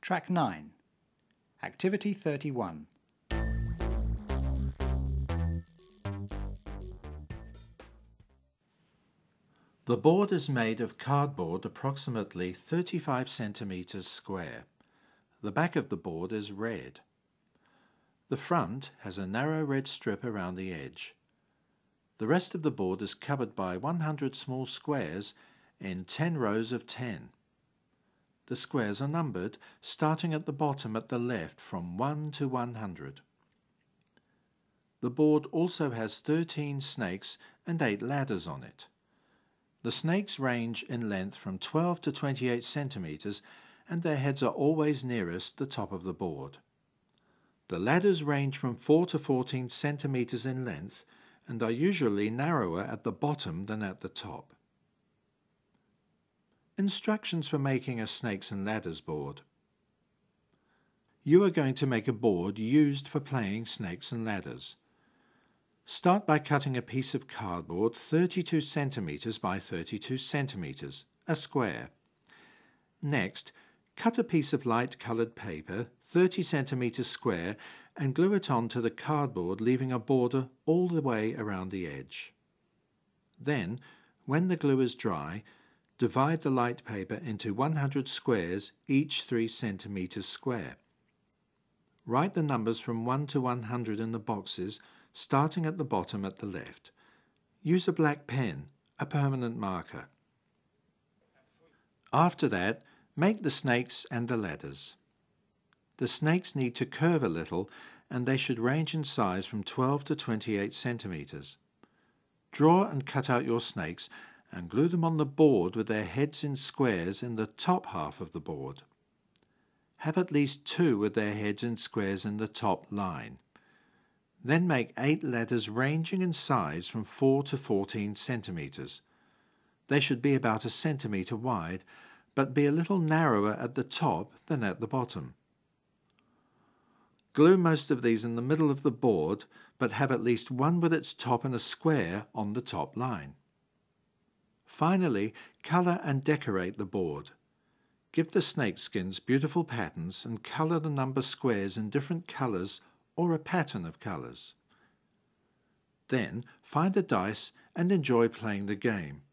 Track 9. Activity 31. The board is made of cardboard approximately 35 centimeters square. The back of the board is red. The front has a narrow red strip around the edge. The rest of the board is covered by 100 small squares in 10 rows of 10. The squares are numbered, starting at the bottom at the left from 1 to 100. The board also has 13 snakes and 8 ladders on it. The snakes range in length from 12 to 28 centimeters, and their heads are always nearest the top of the board. The ladders range from 4 to 14 centimeters in length and are usually narrower at the bottom than at the top. Instructions for making a snakes and ladders board. You are going to make a board used for playing snakes and ladders. Start by cutting a piece of cardboard 32 centimeters by 32 centimeters, a square. Next, cut a piece of light-colored paper 30 centimeters square and glue it onto the cardboard, leaving a border all the way around the edge. Then, when the glue is dry, divide the light paper into 100 squares, each 3 centimeters square. Write the numbers from 1 to 100 in the boxes, starting at the bottom at the left. Use a black pen, a permanent marker. After that, make the snakes and the ladders. The snakes need to curve a little, and they should range in size from 12 to 28 centimeters. Draw and cut out your snakes and glue them on the board with their heads in squares in the top half of the board. Have at least 2 with their heads in squares in the top line. Then make 8 ladders ranging in size from 4 to 14 centimeters. They should be about 1 centimeter wide, but be a little narrower at the top than at the bottom. Glue most of these in the middle of the board, but have at least one with its top in a square on the top line. Finally, colour and decorate the board. Give the snake skins beautiful patterns and colour the number squares in different colours or a pattern of colours. Then find a dice and enjoy playing the game.